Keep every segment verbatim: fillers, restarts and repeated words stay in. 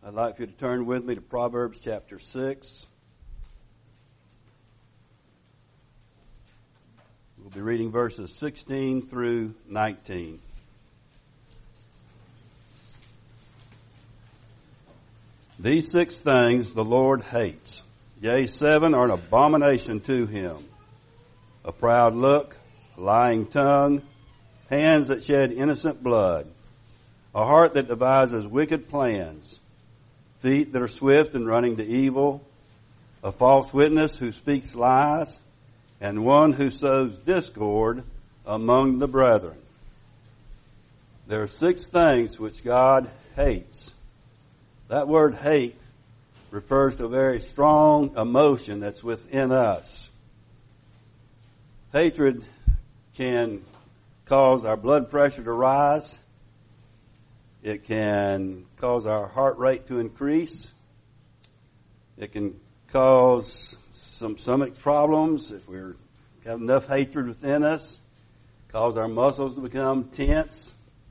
I'd like for you to turn with me to Proverbs chapter six. We'll be reading verses sixteen through nineteen. These six things the Lord hates. Yea, seven are an abomination to him. A proud look, a lying tongue, hands that shed innocent blood, a heart that devises wicked plans, feet that are swift in running to evil, a false witness who speaks lies, and one who sows discord among the brethren. There are six things which God hates. That word hate refers to a very strong emotion that's within us. Hatred can cause our blood pressure to rise. It can cause our heart rate to increase. It can cause some stomach problems if we have enough hatred within us. Cause our muscles to become tense.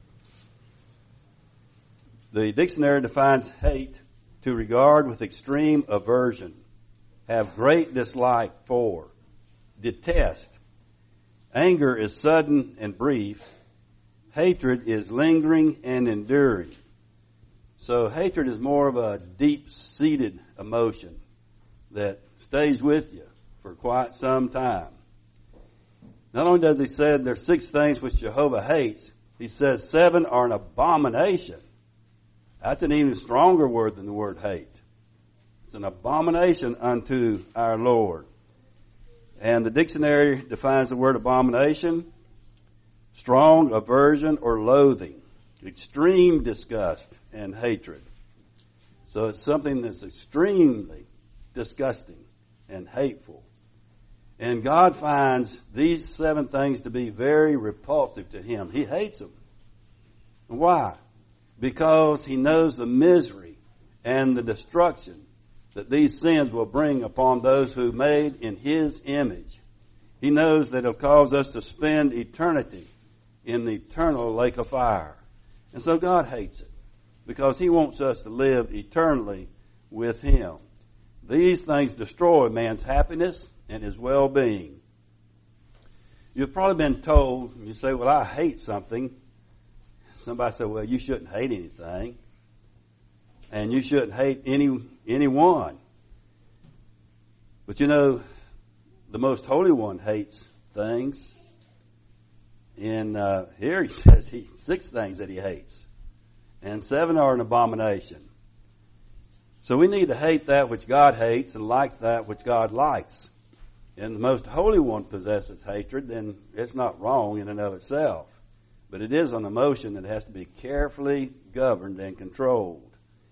The dictionary defines hate to regard with extreme aversion, have great dislike for, detest. Anger is sudden and brief. Hatred is lingering and enduring. So hatred is more of a deep-seated emotion that stays with you for quite some time. Not only does he say there's six things which Jehovah hates, he says seven are an abomination. That's an even stronger word than the word hate. It's an abomination unto our Lord. And the dictionary defines the word abomination: strong aversion or loathing, extreme disgust and hatred. So it's something that's extremely disgusting and hateful. And God finds these seven things to be very repulsive to him. He hates them. Why? Because he knows the misery and the destruction that these sins will bring upon those who made in his image. He knows that it'll cause us to spend eternity in the eternal lake of fire. And so God hates it because he wants us to live eternally with him. These things destroy man's happiness and his well-being. You've probably been told, you say, well, I hate something. Somebody said, well, you shouldn't hate anything. And you shouldn't hate any anyone. But you know, the Most Holy One hates things. In uh, here he says he six things that he hates. And seven are an abomination. So we need to hate that which God hates and likes that which God likes. And the Most Holy One possesses hatred, then it's not wrong in and of itself. But it is an emotion that has to be carefully governed and controlled.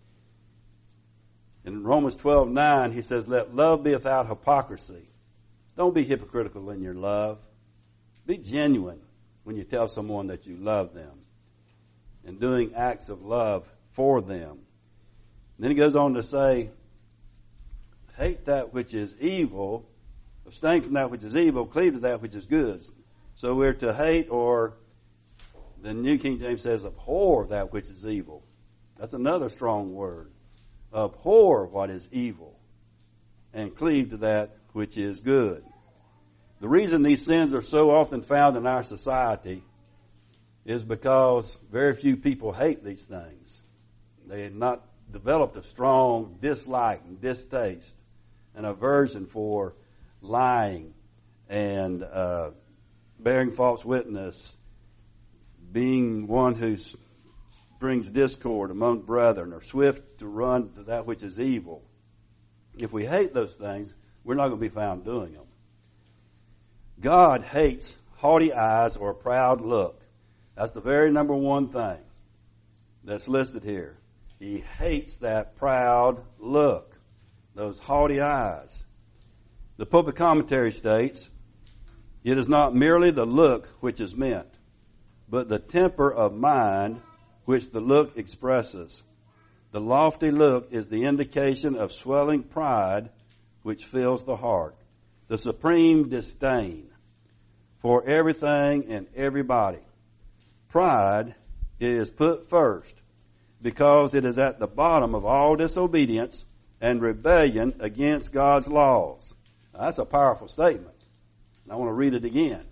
In Romans twelve nine, he says, let love be without hypocrisy. Don't be hypocritical in your love. Be genuine when you tell someone that you love them and doing acts of love for them. And then he goes on to say, hate that which is evil, abstain from that which is evil, cleave to that which is good. So we're to hate, or the New King James says abhor that which is evil. That's another strong word. Abhor what is evil and cleave to that which is good. The reason these sins are so often found in our society is because very few people hate these things. They have not developed a strong dislike and distaste, an aversion for lying and uh, bearing false witness, being one who brings discord among brethren, or swift to run to that which is evil. If we hate those things, we're not going to be found doing them. God hates haughty eyes or a proud look. That's the very number one thing that's listed here. He hates that proud look, those haughty eyes. The Pulpit Commentary states, it is not merely the look which is meant, but the temper of mind which the look expresses. The lofty look is the indication of swelling pride which fills the heart, the supreme disdain for everything and everybody. Pride is put first because it is at the bottom of all disobedience and rebellion against God's laws. Now, that's a powerful statement. I want to read it again.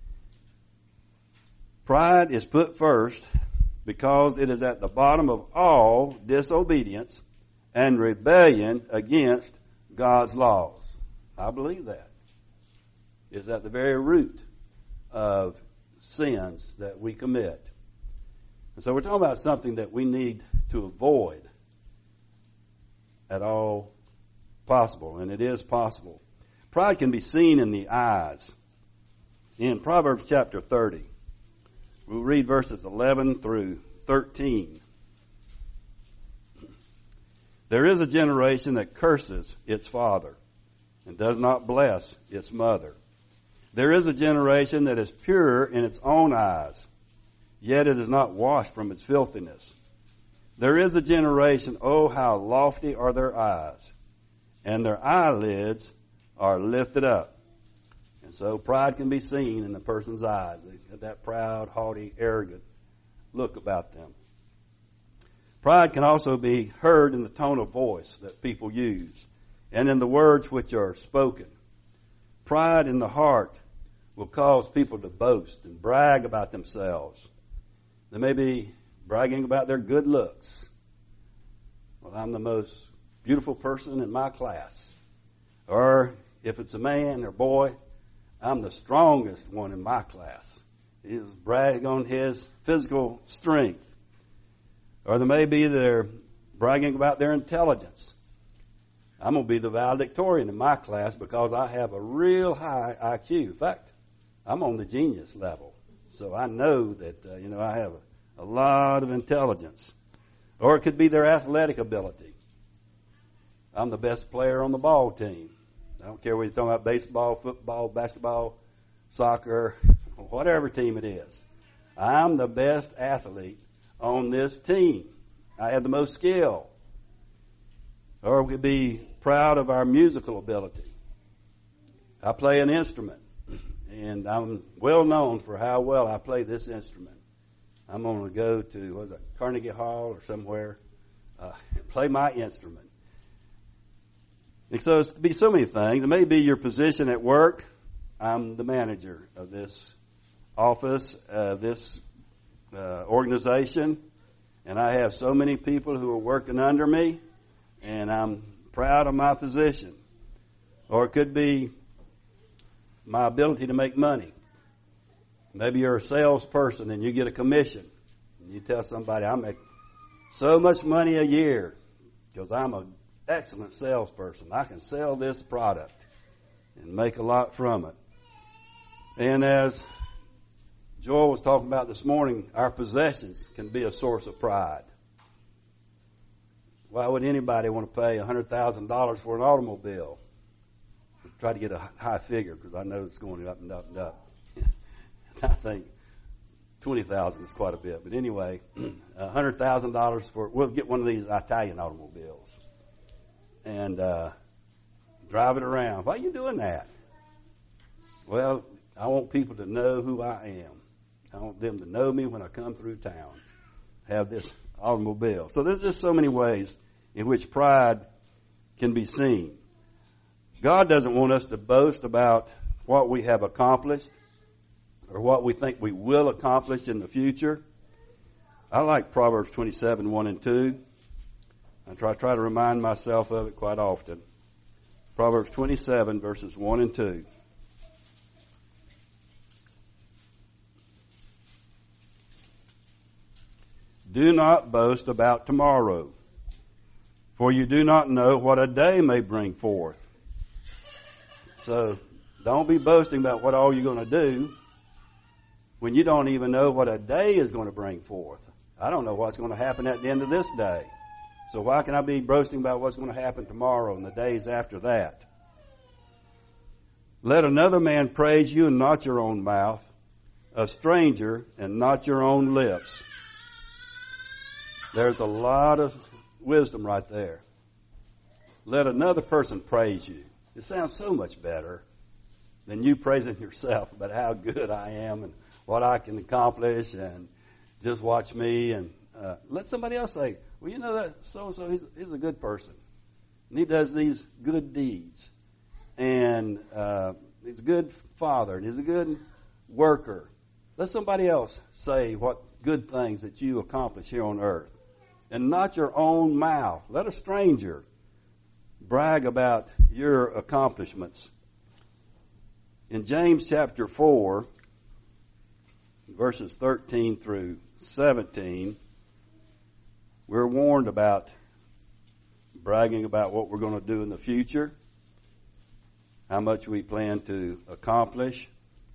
Pride is put first because it is at the bottom of all disobedience and rebellion against God's laws. I believe that. It's at the very root of sins that we commit. And so we're talking about something that we need to avoid at all possible, and it is possible. Pride can be seen in the eyes. In Proverbs chapter thirty, we'll read verses eleven through thirteen. There is a generation that curses its father and does not bless its mother. There is a generation that is pure in its own eyes, yet it is not washed from its filthiness. There is a generation, oh, how lofty are their eyes, and their eyelids are lifted up. And so pride can be seen in the person's eyes. They have that proud, haughty, arrogant look about them. Pride can also be heard in the tone of voice that people use and in the words which are spoken. Pride in the heart will cause people to boast and brag about themselves. They may be bragging about their good looks. Well, I'm the most beautiful person in my class. Or if it's a man or boy, I'm the strongest one in my class. He's bragging on his physical strength. Or they may be they're bragging about their intelligence. I'm going to be the valedictorian in my class because I have a real high I Q. In fact, I'm on the genius level. So I know that, uh, you know, I have a, a lot of intelligence. Or it could be their athletic ability. I'm the best player on the ball team. I don't care whether you're talking about baseball, football, basketball, soccer, whatever team it is. I'm the best athlete on this team. I have the most skill. Or we could be proud of our musical ability. I play an instrument, and I'm well known for how well I play this instrument. I'm going to go to, what is it, Carnegie Hall or somewhere, uh, and play my instrument. And so it could be so many things. It may be your position at work. I'm the manager of this office, uh, this uh, organization, and I have so many people who are working under me, and I'm proud of my position. Or it could be my ability to make money. Maybe you're a salesperson and you get a commission. And you tell somebody, I make so much money a year because I'm an excellent salesperson. I can sell this product and make a lot from it. And as Joel was talking about this morning, our possessions can be a source of pride. Why would anybody want to pay one hundred thousand dollars for an automobile? Try to get a high figure because I know it's going up and up and up. I think twenty thousand dollars is quite a bit. But anyway, one hundred thousand dollars for, we'll get one of these Italian automobiles and uh, drive it around. Why are you doing that? Well, I want people to know who I am. I want them to know me when I come through town. Have this automobile. So there's just so many ways in which pride can be seen. God doesn't want us to boast about what we have accomplished or what we think we will accomplish in the future. I like Proverbs twenty-seven, one and two. I try, try to remind myself of it quite often. Proverbs twenty-seven, verses one and two. Do not boast about tomorrow, for you do not know what a day may bring forth. So don't be boasting about what all you're going to do when you don't even know what a day is going to bring forth. I don't know what's going to happen at the end of this day. So why can I be boasting about what's going to happen tomorrow and the days after that? Let another man praise you and not your own mouth, a stranger and not your own lips. There's a lot of wisdom right there. Let another person praise you. It sounds so much better than you praising yourself about how good I am and what I can accomplish and just watch me. And uh, let somebody else say, well, you know that so-and-so, he's, he's a good person. And he does these good deeds. And uh, he's a good father, and he's a good worker. Let somebody else say what good things that you accomplish here on earth. And not your own mouth. Let a stranger brag about your accomplishments. In James chapter four, verses thirteen through seventeen, we're warned about bragging about what we're going to do in the future, how much we plan to accomplish.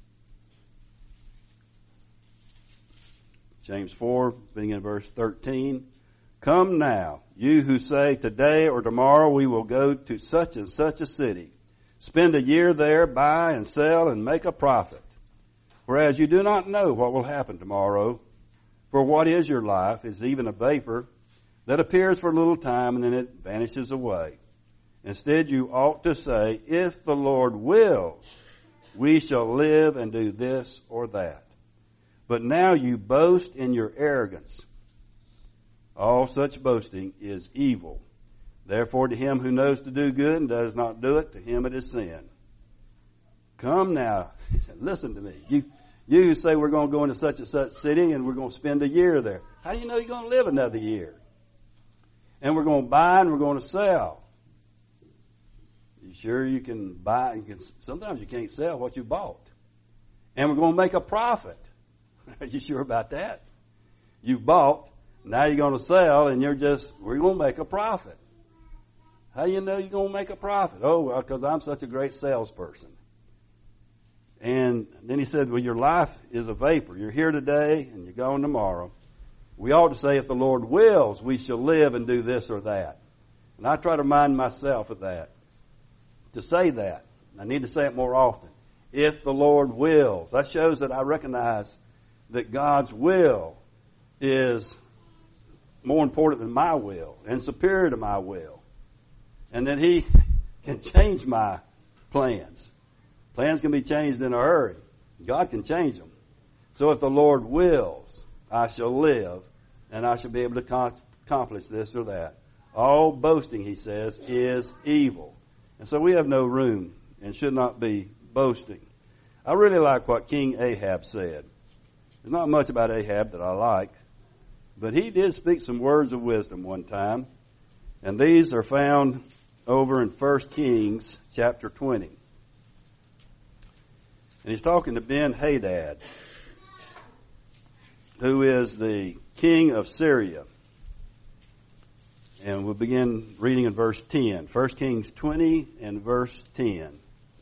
James four, beginning in verse thirteen. Come now, you who say, today or tomorrow we will go to such and such a city, spend a year there, buy and sell and make a profit. Whereas you do not know what will happen tomorrow, for what is your life is even a vapor that appears for a little time and then it vanishes away. Instead you ought to say, if the Lord wills, we shall live and do this or that. But now you boast in your arrogance. All such boasting is evil. Therefore to him who knows to do good and does not do it, to him it is sin. Come now, listen to me. You, you who say we're going to go into such and such city and we're going to spend a year there. How do you know you're going to live another year? And we're going to buy and we're going to sell. You sure you can buy? You can, sometimes you can't sell what you bought. And we're going to make a profit. Are you sure about that? You bought. Now you're going to sell, and you're just, we're going to make a profit. How do you know you're going to make a profit? Oh, well, because I'm such a great salesperson. And then he said, well, your life is a vapor. You're here today, and you're gone tomorrow. We ought to say, if the Lord wills, we shall live and do this or that. And I try to remind myself of that. To say that. I need to say it more often. If the Lord wills. That shows that I recognize that God's will is more important than my will and superior to my will. And that he can change my plans. Plans can be changed in a hurry. God can change them. So if the Lord wills, I shall live and I shall be able to accomplish this or that. All boasting, he says, is evil. And so we have no room and should not be boasting. I really like what King Ahab said. There's not much about Ahab that I like. But he did speak some words of wisdom one time. And these are found over in First Kings chapter twenty. And he's talking to Ben-Hadad, who is the king of Syria. And we'll begin reading in verse ten. First Kings twenty and verse ten.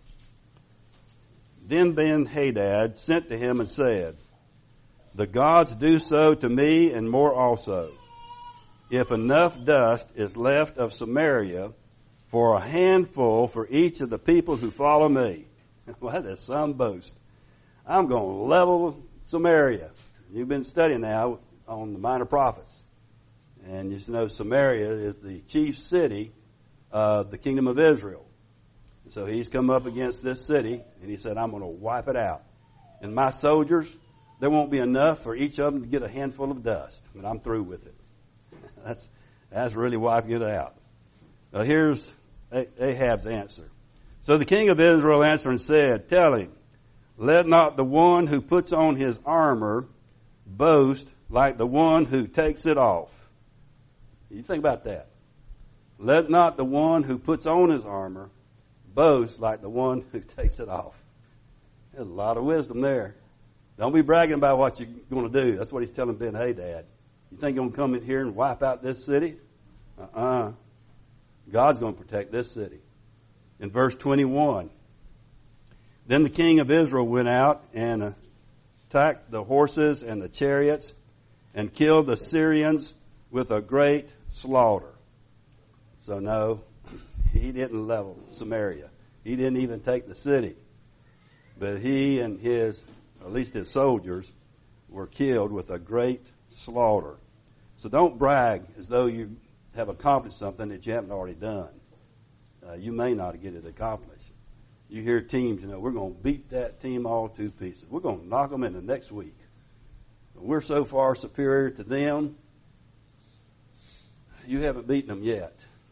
Then Ben-Hadad sent to him and said, the gods do so to me and more also. If enough dust is left of Samaria for a handful for each of the people who follow me. Well, that's some boast. I'm going to level Samaria. You've been studying now on the Minor Prophets. And you know Samaria is the chief city of the kingdom of Israel. So he's come up against this city and he said, I'm going to wipe it out. And my soldiers, there won't be enough for each of them to get a handful of dust, but I'm through with it. That's that's really wiping it out. Now here's Ahab's answer. So the king of Israel answered and said, tell him, let not the one who puts on his armor boast like the one who takes it off. You think about that. Let not the one who puts on his armor boast like the one who takes it off. There's a lot of wisdom there. Don't be bragging about what you're going to do. That's what he's telling Ben-Hadad. You think you're going to come in here and wipe out this city? Uh-uh. God's going to protect this city. In verse twenty-one, then the king of Israel went out and attacked the horses and the chariots and killed the Syrians with a great slaughter. So no, he didn't level Samaria. He didn't even take the city. But he and his at least his soldiers, were killed with a great slaughter. So don't brag as though you have accomplished something that you haven't already done. Uh, you may not get it accomplished. You hear teams, you know, we're going to beat that team all to pieces. We're going to knock them in the next week. We're so far superior to them. you haven't beaten them yet.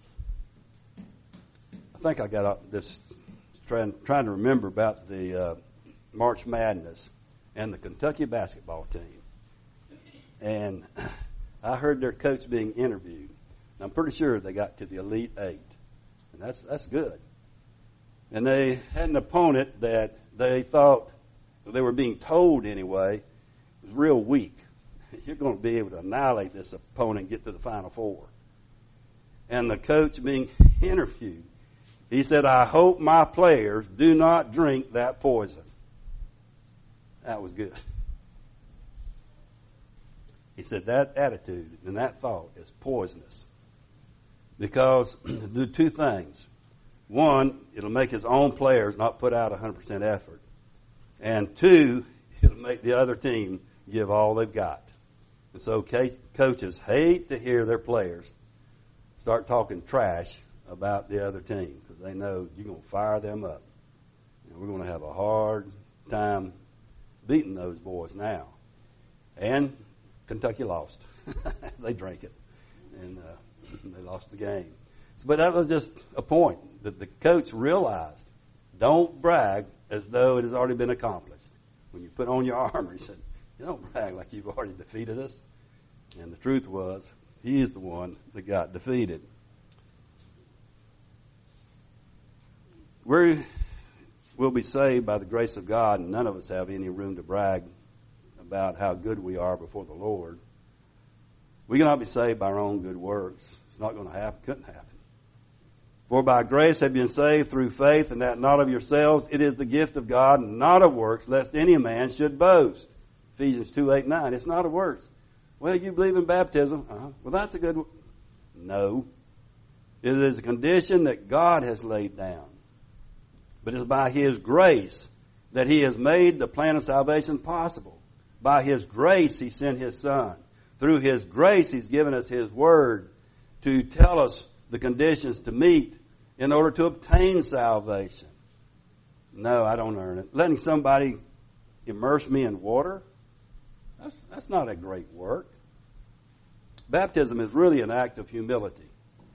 I think I got this trying, trying to remember about the uh, March Madness and the Kentucky basketball team. And I heard their coach being interviewed. I'm pretty sure they got to the Elite Eight. And that's that's good. And they had an opponent that they thought, they were being told anyway, was real weak. You're going to be able to annihilate this opponent and get to the Final Four. And the coach being interviewed, he said, I hope my players do not drink that poison. That was good. He said that attitude and that thought is poisonous. Because it'll do two things. One, it'll make his own players not put out one hundred percent effort. And two, it'll make the other team give all they've got. And so coaches hate to hear their players start talking trash about the other team because they know you're going to fire them up. And we're going to have a hard time beating those boys now. And Kentucky lost. They drank it. And uh, they lost the game. So, but that was just a point that the coach realized. Don't brag as though it has already been accomplished. When you put on your armor, he said, you don't brag like you've already defeated us. And the truth was, he is the one that got defeated. We will be saved by the grace of God, and none of us have any room to brag about how good we are before the Lord. We cannot be saved by our own good works. It's not going to happen. Couldn't happen. For by grace have been saved through faith, and that not of yourselves. It is the gift of God, not of works, lest any man should boast. Ephesians two, eight, nine. It's not of works. Well, you believe in baptism. Uh-huh. Well, that's a good one. No. It is a condition that God has laid down. But it's by His grace that He has made the plan of salvation possible. By His grace, He sent His Son. Through His grace, He's given us His Word to tell us the conditions to meet in order to obtain salvation. No, I don't earn it. Letting somebody immerse me in water, that's, that's not a great work. Baptism is really an act of humility.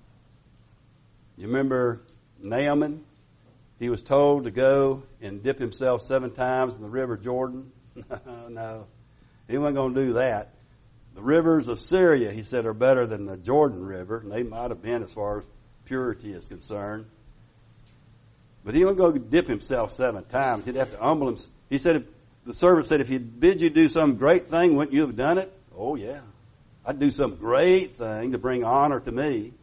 You remember Naaman? He was told to go and dip himself seven times in the river Jordan. No, he wasn't going to do that. The rivers of Syria, he said, are better than the Jordan River, and they might have been as far as purity is concerned. But he wouldn't go dip himself seven times. He'd have to humble him. He said, if, the servant said, if he bid you do some great thing, wouldn't you have done it? Oh, yeah. I'd do some great thing to bring honor to me.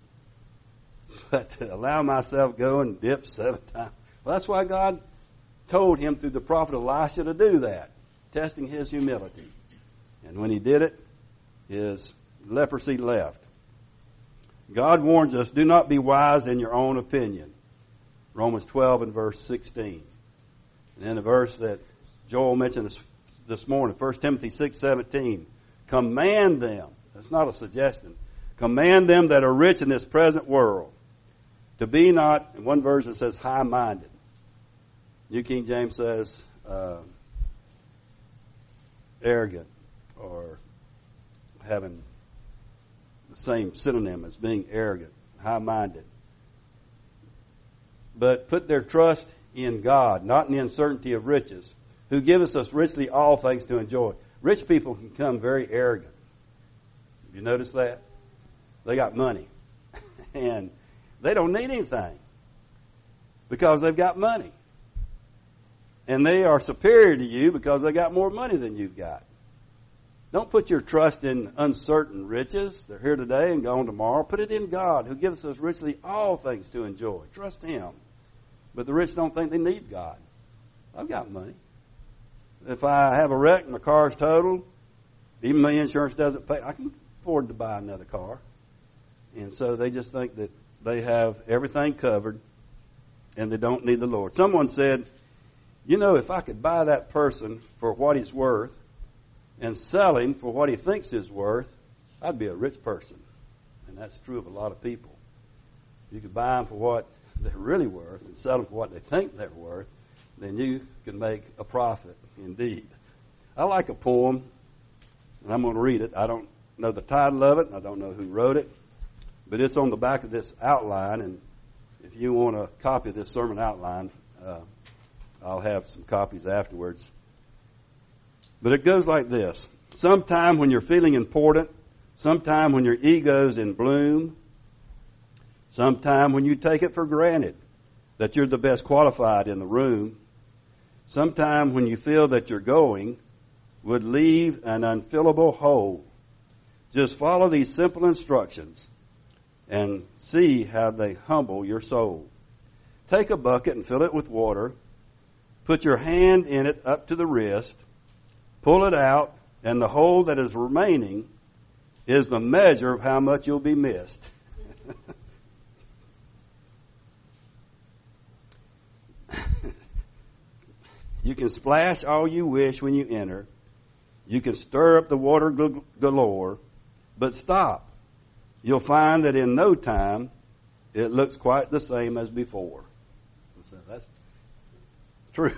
But to allow myself go and dip seven times. Well, that's why God told him through the prophet Elisha to do that, testing his humility. And when he did it, his leprosy left. God warns us, do not be wise in your own opinion. Romans twelve and verse sixteen. And then the verse that Joel mentioned this, this morning, First Timothy six seventeen. Command them, that's not a suggestion, command them that are rich in this present world to be not, in one version says high-minded. New King James says uh, arrogant, or having the same synonym as being arrogant, high-minded. But put their trust in God, not in the uncertainty of riches, who giveth us richly all things to enjoy. Rich people can become very arrogant. Have you noticed that? They got money. And they don't need anything because they've got money. And they are superior to you because they got more money than you've got. Don't put your trust in uncertain riches. They're here today and gone tomorrow. Put it in God, who gives us richly all things to enjoy. Trust Him. But the rich don't think they need God. I've got money. If I have a wreck and my car's totaled, even my insurance doesn't pay, I can afford to buy another car. And so they just think that they have everything covered and they don't need the Lord. Someone said, you know, if I could buy that person for what he's worth and sell him for what he thinks he's worth, I'd be a rich person. And that's true of a lot of people. You could buy them for what they're really worth and sell them for what they think they're worth, then you can make a profit indeed. I like a poem, and I'm going to read it. I don't know the title of it, and I don't know who wrote it, but it's on the back of this outline, and if you want a copy of this sermon outline, uh, I'll have some copies afterwards. But it goes like this. Sometime when you're feeling important, sometime when your ego's in bloom, sometime when you take it for granted that you're the best qualified in the room, sometime when you feel that your going would leave an unfillable hole, just follow these simple instructions and see how they humble your soul. Take a bucket and fill it with water. Put your hand in it up to the wrist. Pull it out, and the hole that is remaining is the measure of how much you'll be missed. You can splash all you wish when you enter. You can stir up the water galore, but stop. You'll find that in no time, it looks quite the same as before. So that's true.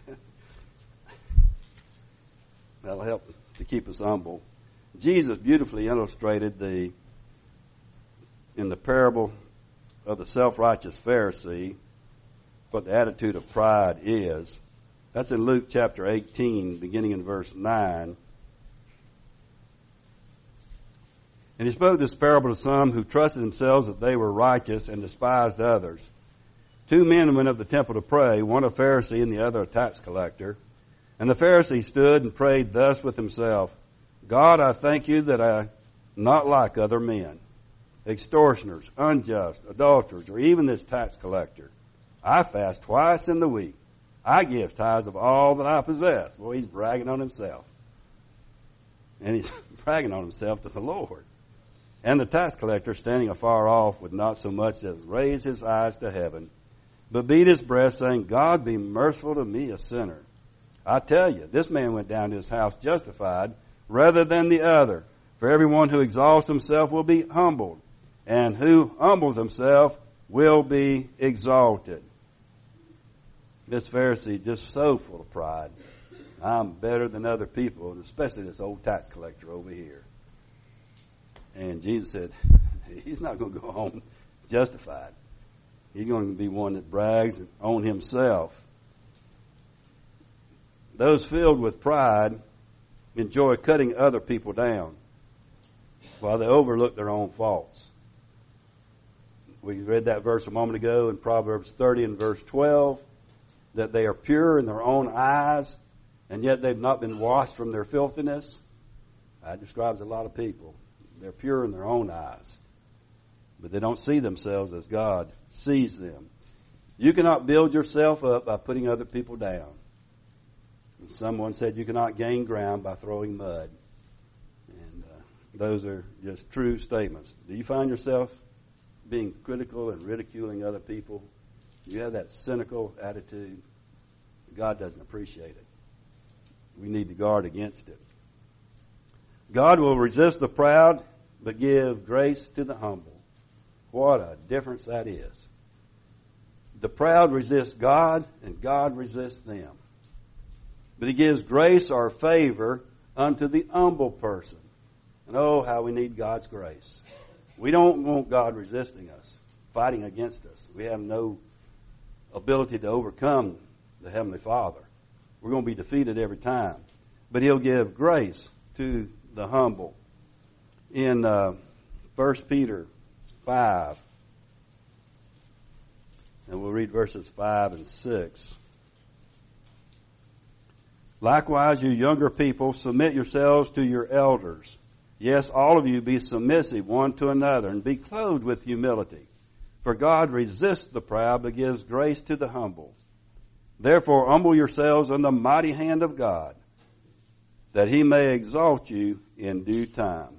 That'll help to keep us humble. Jesus beautifully illustrated the, in the parable of the self-righteous Pharisee, what the attitude of pride is. That's in Luke chapter eighteen, beginning in verse nine. And he spoke this parable to some who trusted themselves that they were righteous and despised others. Two men went up to the temple to pray, one a Pharisee and the other a tax collector. And the Pharisee stood and prayed thus with himself, God, I thank you that I am not like other men, extortioners, unjust, adulterers, or even this tax collector. I fast twice in the week. I give tithes of all that I possess. Well, he's bragging on himself. And he's bragging on himself to the Lord. And the tax collector, standing afar off, would not so much as raise his eyes to heaven, but beat his breast, saying, God, be merciful to me, a sinner. I tell you, this man went down to his house justified rather than the other. For everyone who exalts himself will be humbled, and who humbles himself will be exalted. This Pharisee just so full of pride. I'm better than other people, and especially this old tax collector over here. And Jesus said, he's not going to go home justified. He's going to be one that brags on himself. Those filled with pride enjoy cutting other people down while they overlook their own faults. We read that verse a moment ago in Proverbs thirty and verse twelve, that they are pure in their own eyes, and yet they've not been washed from their filthiness. That describes a lot of people. They're pure in their own eyes, but they don't see themselves as God sees them. You cannot build yourself up by putting other people down. And someone said you cannot gain ground by throwing mud. And uh, those are just true statements. Do you find yourself being critical and ridiculing other people? Do you have that cynical attitude? God doesn't appreciate it. We need to guard against it. God will resist the proud, but give grace to the humble. What a difference that is. The proud resist God, and God resists them. But he gives grace or favor unto the humble person. And oh, how we need God's grace. We don't want God resisting us, fighting against us. We have no ability to overcome the Heavenly Father. We're going to be defeated every time. But he'll give grace to the humble. In uh, First Peter five, and we'll read verses five and six. Likewise, you younger people, submit yourselves to your elders. Yes, all of you be submissive one to another, and be clothed with humility. For God resists the proud, but gives grace to the humble. Therefore, humble yourselves under the mighty hand of God, that he may exalt you in due time.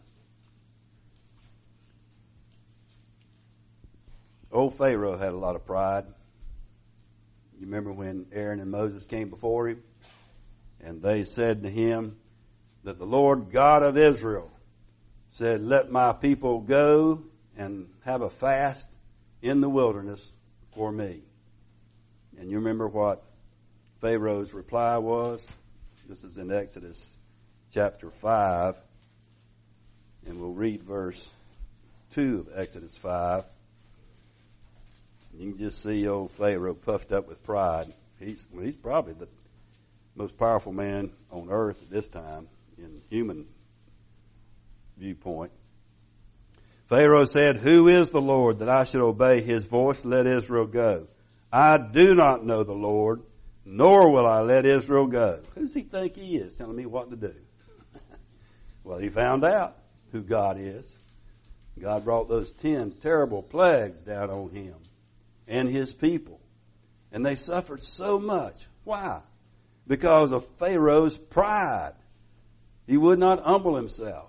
Old Pharaoh had a lot of pride. You remember when Aaron and Moses came before him? And they said to him that the Lord God of Israel said, let my people go and have a fast in the wilderness for me. And you remember what Pharaoh's reply was? This is in Exodus chapter five. And we'll read verse two of Exodus five. You can just see old Pharaoh puffed up with pride. He's well, he's probably the most powerful man on earth at this time in human viewpoint. Pharaoh said, "Who is the Lord that I should obey his voice? Let Israel go. I do not know the Lord, nor will I let Israel go." Who does he think he is telling me what to do? Well, he found out who God is. God brought those ten terrible plagues down on him and his people. And they suffered so much. Why? Because of Pharaoh's pride. He would not humble himself.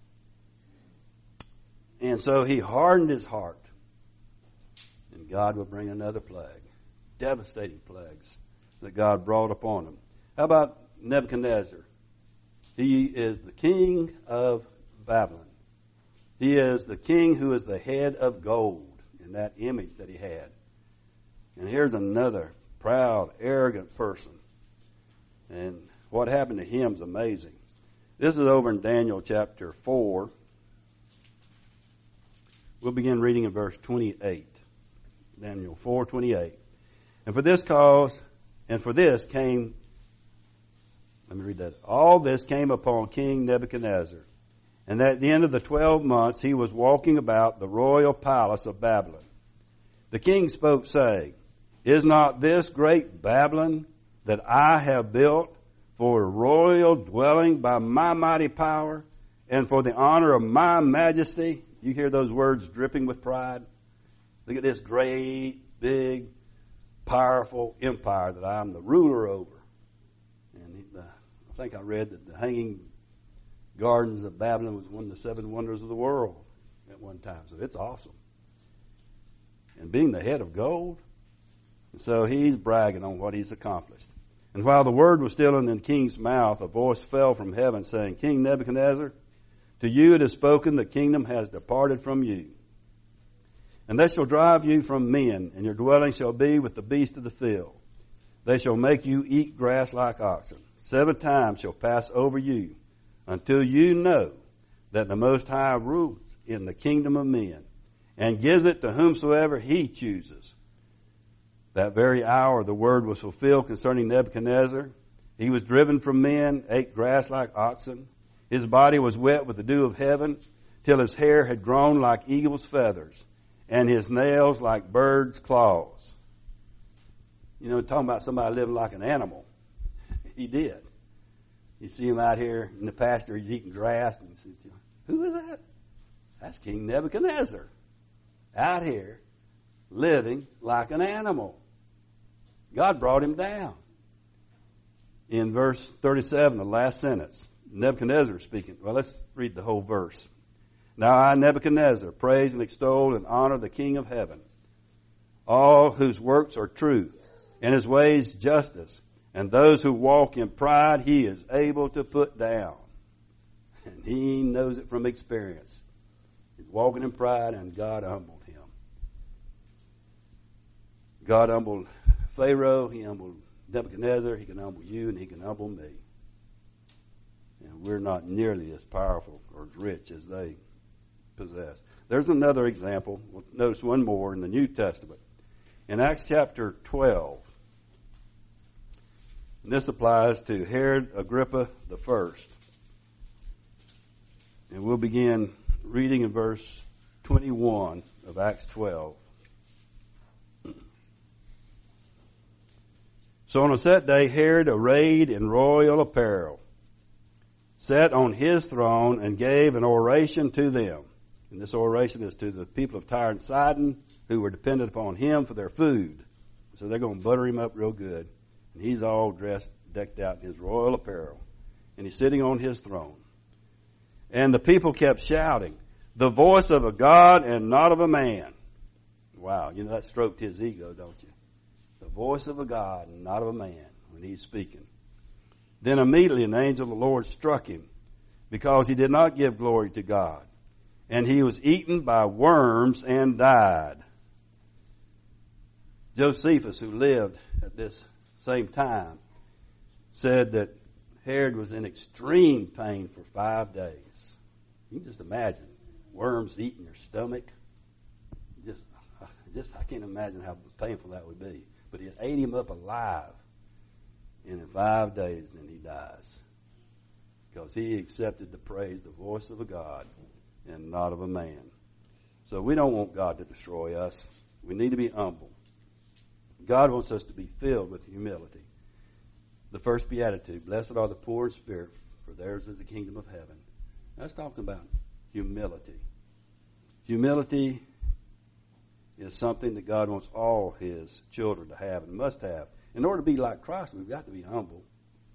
And so he hardened his heart. And God would bring another plague. Devastating plagues that God brought upon him. How about Nebuchadnezzar? He is the king of Babylon. He is the king who is the head of gold in that image that he had. And here's another proud, arrogant person. And what happened to him is amazing. This is over in Daniel chapter four. We'll begin reading in verse twenty-eight. Daniel four twenty-eight. And for this cause, and for this came, let me read that. All this came upon King Nebuchadnezzar. And at the end of the twelve months, he was walking about the royal palace of Babylon. The king spoke, saying, "Is not this great Babylon that I have built for a royal dwelling by my mighty power and for the honor of my majesty?" You hear those words dripping with pride? Look at this great, big, powerful empire that I'm the ruler over. And he, uh, I think I read that the Hanging Gardens of Babylon was one of the seven wonders of the world at one time. So it's awesome. And being the head of gold. And so he's bragging on what he's accomplished. And while the word was still in the king's mouth, a voice fell from heaven saying, "King Nebuchadnezzar, to you it is spoken, the kingdom has departed from you. And they shall drive you from men, and your dwelling shall be with the beasts of the field. They shall make you eat grass like oxen. Seven times shall pass over you, until you know that the Most High rules in the kingdom of men, and gives it to whomsoever he chooses." That very hour the word was fulfilled concerning Nebuchadnezzar. He was driven from men, ate grass like oxen. His body was wet with the dew of heaven, till his hair had grown like eagle's feathers, and his nails like birds' claws. You know, talking about somebody living like an animal. He did. You see him out here in the pasture, he's eating grass, and you see, who is that? That's King Nebuchadnezzar. Out here, living like an animal. God brought him down. In verse thirty-seven, the last sentence, Nebuchadnezzar speaking. Well, let's read the whole verse. "Now I, Nebuchadnezzar, praise and extol and honor the King of heaven, all whose works are truth, and his ways justice, and those who walk in pride he is able to put down." And he knows it from experience. He's walking in pride, and God humbled him. God humbled Pharaoh, he humbled Nebuchadnezzar, he can humble you, and he can humble me. And we're not nearly as powerful or as rich as they possess. There's another example. We'll notice one more in the New Testament. In Acts chapter twelve, and this applies to Herod Agrippa the First. And we'll begin reading in verse twenty-one of Acts twelve. "So on a set day, Herod, arrayed in royal apparel, sat on his throne and gave an oration to them." And this oration is to the people of Tyre and Sidon who were dependent upon him for their food. So they're going to butter him up real good. And he's all dressed, decked out in his royal apparel. And he's sitting on his throne. And the people kept shouting, "The voice of a God and not of a man." Wow, you know, that stroked his ego, don't you? The voice of a God and not of a man when he's speaking. Then immediately an angel of the Lord struck him, because he did not give glory to God. And he was eaten by worms and died. Josephus, who lived at this same time, said that Herod was in extreme pain for five days. You can just imagine worms eating your stomach. Just, just I can't imagine how painful that would be. But it ate him up alive. And in five days, then he dies. Because he accepted the praise, the voice of a God, and not of a man. So we don't want God to destroy us. We need to be humble. God wants us to be filled with humility. The first beatitude, blessed are the poor in spirit, for theirs is the kingdom of heaven. That's talking about humility. Humility is something that God wants all his children to have and must have. In order to be like Christ, we've got to be humble.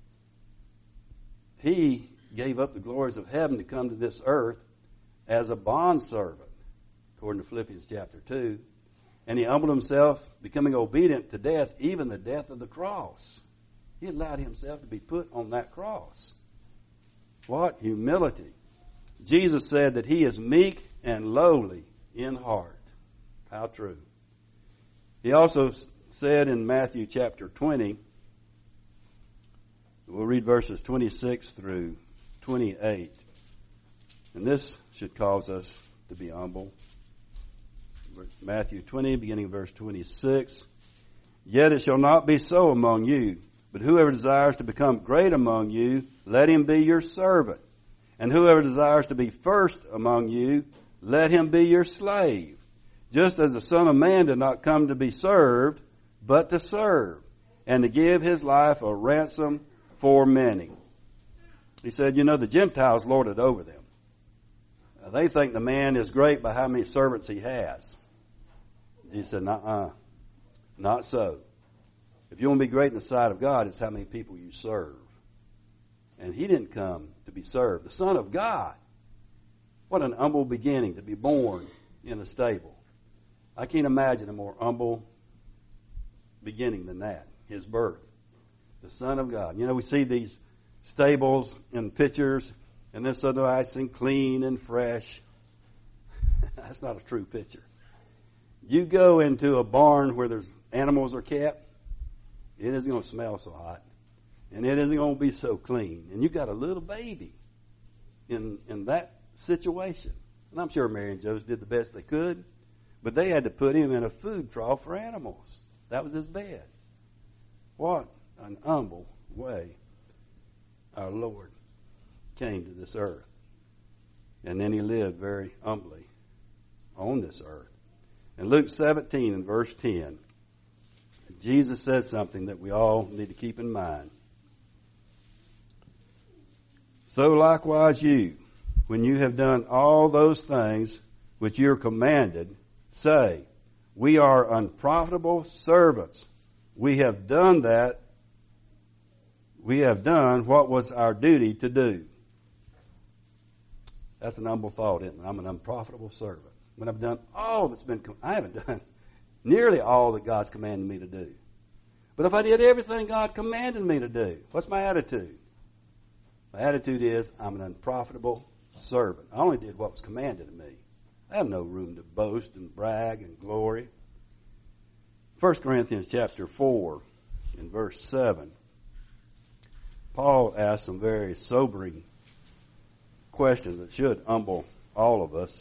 He gave up the glories of heaven to come to this earth as a bondservant, according to Philippians chapter two. And he humbled himself, becoming obedient to death, even the death of the cross. He allowed himself to be put on that cross. What humility. Jesus said that he is meek and lowly in heart. How true. He also said in Matthew chapter twenty, we'll read verses twenty-six through twenty-eight. And this should cause us to be humble. Matthew twenty, beginning verse twenty-six. Yet it shall not be so among you, but whoever desires to become great among you, let him be your servant. And whoever desires to be first among you, let him be your slave. Just as the Son of Man did not come to be served, but to serve, and to give his life a ransom for many. He said, you know, the Gentiles lord it over them. Uh, they think the man is great by how many servants he has. He said, nuh-uh, not so. If you want to be great in the sight of God, it's how many people you serve. And he didn't come to be served. The Son of God. What an humble beginning to be born in a stable. I can't imagine a more humble beginning than that. His birth. The Son of God. You know, we see these stables in pictures, and they're so nice and clean and fresh. That's not a true picture. You go into a barn where there's animals are kept, it isn't going to smell so hot. And it isn't going to be so clean. And you got a little baby in in that situation. And I'm sure Mary and Joe's did the best they could, but they had to put him in a food trough for animals. That was his bed. What an humble way our Lord came to this earth. And then he lived very humbly on this earth. In Luke seventeen and verse ten, Jesus says something that we all need to keep in mind. So likewise you, when you have done all those things which you are commanded, say, we are unprofitable servants. We have done that. We have done what was our duty to do. That's an humble thought, isn't it? I'm an unprofitable servant. When I've done all that's been, I haven't done nearly all that God's commanded me to do. But if I did everything God commanded me to do, what's my attitude? My attitude is, I'm an unprofitable servant. I only did what was commanded of me. I have no room to boast and brag and glory. First Corinthians chapter four in verse seven, Paul asks some very sobering questions that should humble all of us.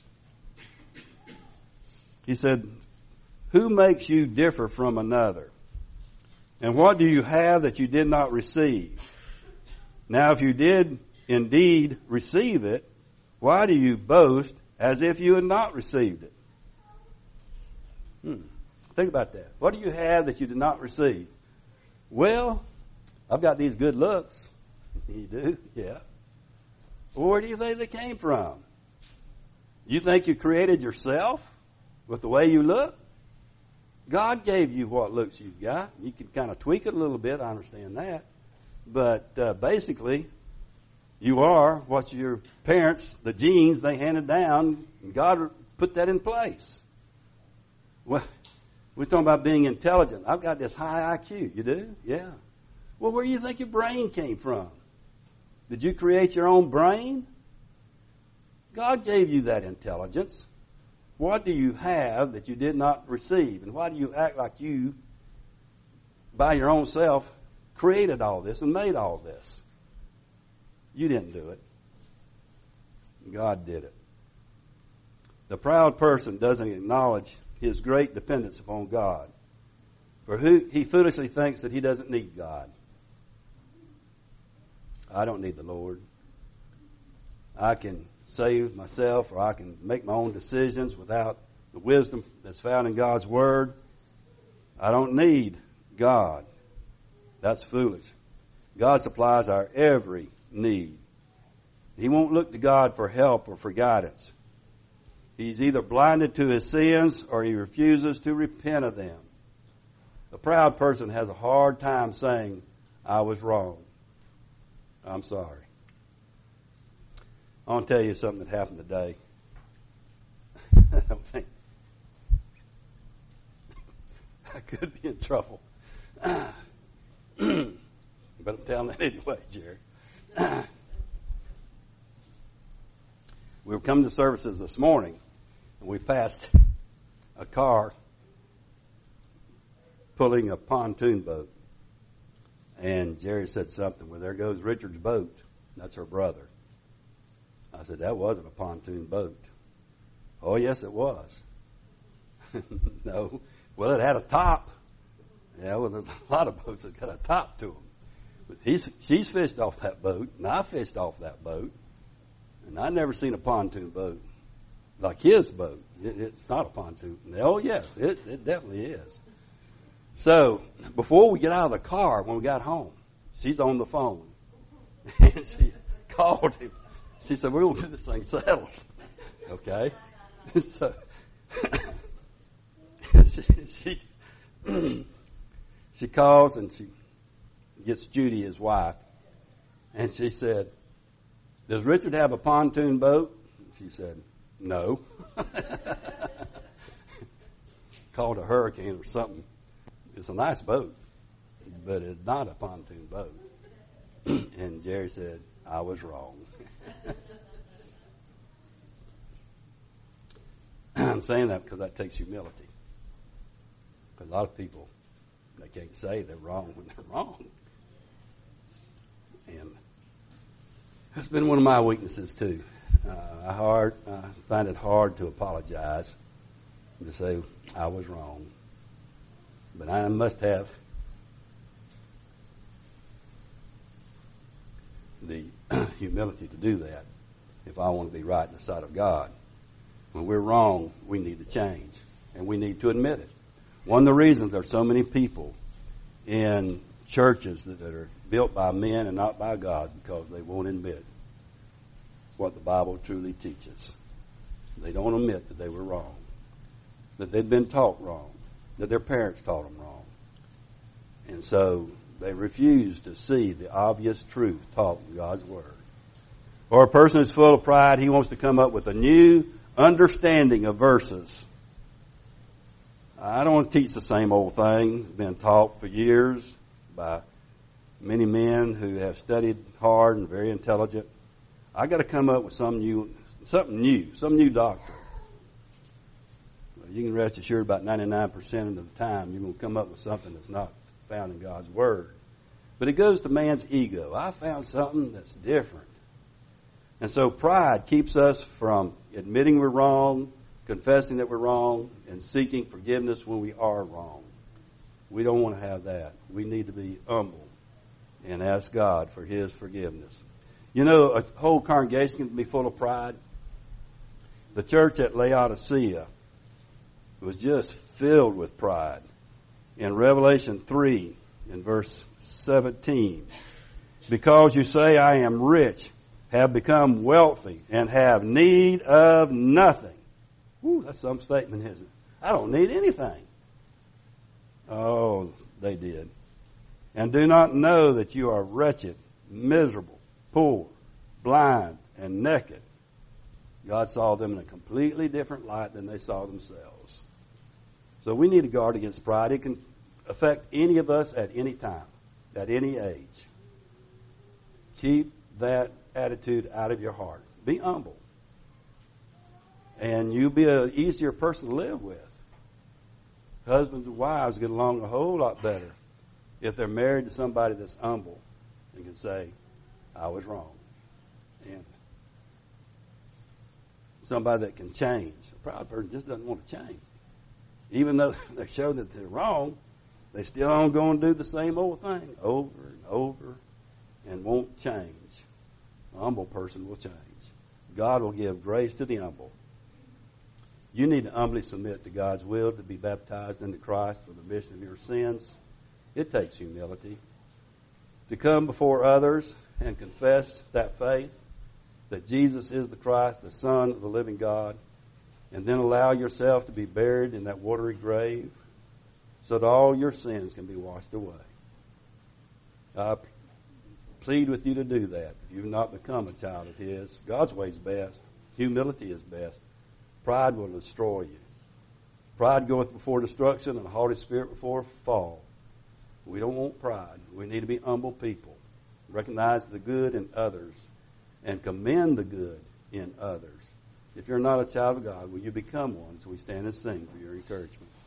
He said, who makes you differ from another? And what do you have that you did not receive? Now, if you did indeed receive it, why do you boast as if you had not received it? Hmm. Think about that. What do you have that you did not receive? Well, I've got these good looks. You do? Yeah. Well, where do you think they came from? You think you created yourself with the way you look? God gave you what looks you've got. You can kind of tweak it a little bit. I understand that. But uh, basically, you are what your parents, the genes they handed down, and God put that in place. Well, we're talking about being intelligent. I've got this high I Q. You do? Yeah. Well, where do you think your brain came from? Did you create your own brain? God gave you that intelligence. What do you have that you did not receive? And why do you act like you, by your own self, created all this and made all this? You didn't do it. God did it. The proud person doesn't acknowledge his great dependence upon God, for who he foolishly thinks that he doesn't need God. I don't need the Lord. I can save myself, or I can make my own decisions without the wisdom that's found in God's Word. I don't need God. That's foolish. God supplies our every need. He won't look to God for help or for guidance. He's either blinded to his sins or he refuses to repent of them. The proud person has a hard time saying, I was wrong. I'm sorry. I want to tell you something that happened today. I don't think I could be in trouble. But I'm telling that anyway, Jerry. We were coming to services this morning, and we passed a car pulling a pontoon boat. And Jerry said something, well, there goes Richard's boat. That's her brother. I said, that wasn't a pontoon boat. Oh, yes, it was. No. Well, it had a top. Yeah, well, there's a lot of boats that got a top to them. But he's, she's fished off that boat, and I fished off that boat. And I've never seen a pontoon boat like his boat. It, it's not a pontoon. Oh, yes, it, it definitely is. So, before we get out of the car, when we got home, she's on the phone. And she called him. She said, we're going to get this thing settled. Okay? So, she, she, she calls and she gets Judy, his wife. And she said, does Richard have a pontoon boat? She said, no. Called a hurricane or something. It's a nice boat, but it's not a pontoon boat. And Jerry said, I was wrong. I'm saying that because that takes humility. A lot of people, they can't say they're wrong when they're wrong. And that's been one of my weaknesses too. Uh, I hard, I find it hard to apologize and to say I was wrong. But I must have the humility to do that if I want to be right in the sight of God. When we're wrong, we need to change, and we need to admit it. One of the reasons there's so many people in churches that, that are built by men and not by God is because they won't admit what the Bible truly teaches. They don't admit that they were wrong, that they'd been taught wrong, that their parents taught them wrong. And so they refuse to see the obvious truth taught in God's Word. Or a person who's full of pride, he wants to come up with a new understanding of verses. I don't want to teach the same old thing. It's been taught for years by many men who have studied hard and very intelligent. I got to come up with some new, something new, some new doctrine. Well, you can rest assured about ninety-nine percent of the time you're going to come up with something that's not found in God's Word. But it goes to man's ego. I found something that's different. And so pride keeps us from admitting we're wrong, confessing that we're wrong, and seeking forgiveness when we are wrong. We don't want to have that. We need to be humble and ask God for His forgiveness. You know, a whole congregation can be full of pride. The church at Laodicea was just filled with pride. In Revelation three, in verse seventeen, because you say, I am rich, have become wealthy, and have need of nothing. Whew, that's some statement, isn't it? I don't need anything. Oh, they did. And do not know that you are wretched, miserable, poor, blind, and naked. God saw them in a completely different light than they saw themselves. So we need to guard against pride. It can affect any of us at any time, at any age. Keep that attitude out of your heart. Be humble. And you'll be an easier person to live with. Husbands and wives get along a whole lot better if they're married to somebody that's humble and can say, I was wrong. And somebody that can change. A proud person just doesn't want to change. Even though they show that they're wrong, they still aren't going to do the same old thing over and over and won't change. A humble person will change. God will give grace to the humble. You need to humbly submit to God's will to be baptized into Christ for the remission of your sins. It takes humility to come before others and confess that faith, that Jesus is the Christ, the Son of the living God, and then allow yourself to be buried in that watery grave so that all your sins can be washed away. I plead with you to do that. If you've not become a child of His, God's way is best. Humility is best. Pride will destroy you. Pride goeth before destruction, and a haughty spirit before fall. We don't want pride. We need to be humble people. Recognize the good in others and commend the good in others. If you're not a child of God, will you become one? So we stand and sing for your encouragement.